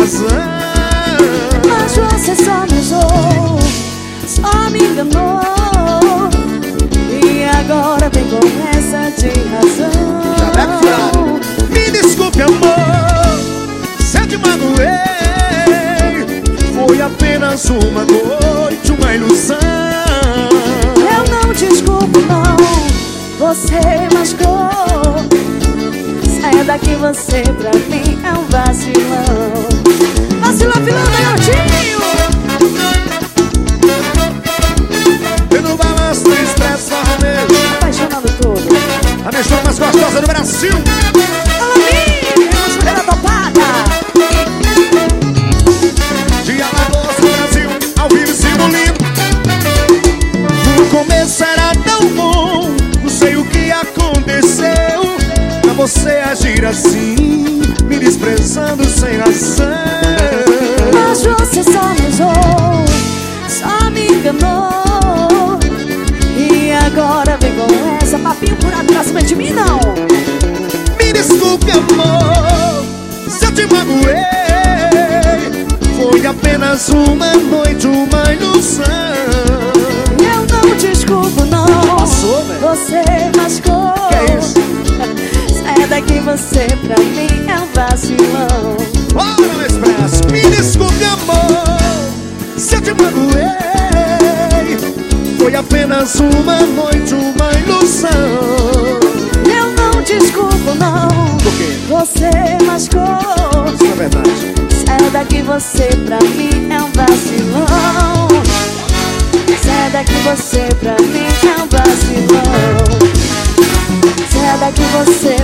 razão. Mas você só me usou, só me enganou, e agora vem com essa de razão. Me desculpe, amor, se eu te magoei, foi apenas uma noite, uma ilusão. Eu não desculpo não, você machucou. Saia daqui, você pra mim é um vacilão. Vacilão, vilão, garotinho. E no balanço do expresso sertanejo, Apaixonando todo. a mistura mais gostosa do Brasil. Alô, Mimi, a chuveira topada. De Alagoas do Brasil, ao vivo e simulindo. No começo era tão bom, não sei o que aconteceu pra você agir assim, me desprezando sem razão. Mas você só me usou, só me enganou, e agora vem com essa papinho curado pra cima de mim, não. Me desculpe, amor, se eu te magoei, foi apenas uma noite, uma ilusão. Eu não desculpo não, Passou, velho. você machucou. Que é isso? Saia daqui, você pra mim é um vacilão. Bora no expresso. Me desculpe, amor, se eu te magoei, foi apenas uma noite, uma ilusão. Eu não desculpo não, Por quê? você machucou. Isso é verdade. Saia daqui, você pra mim é um vacilão. Saia daqui, você pra mim é um vacilão. Saia daqui, você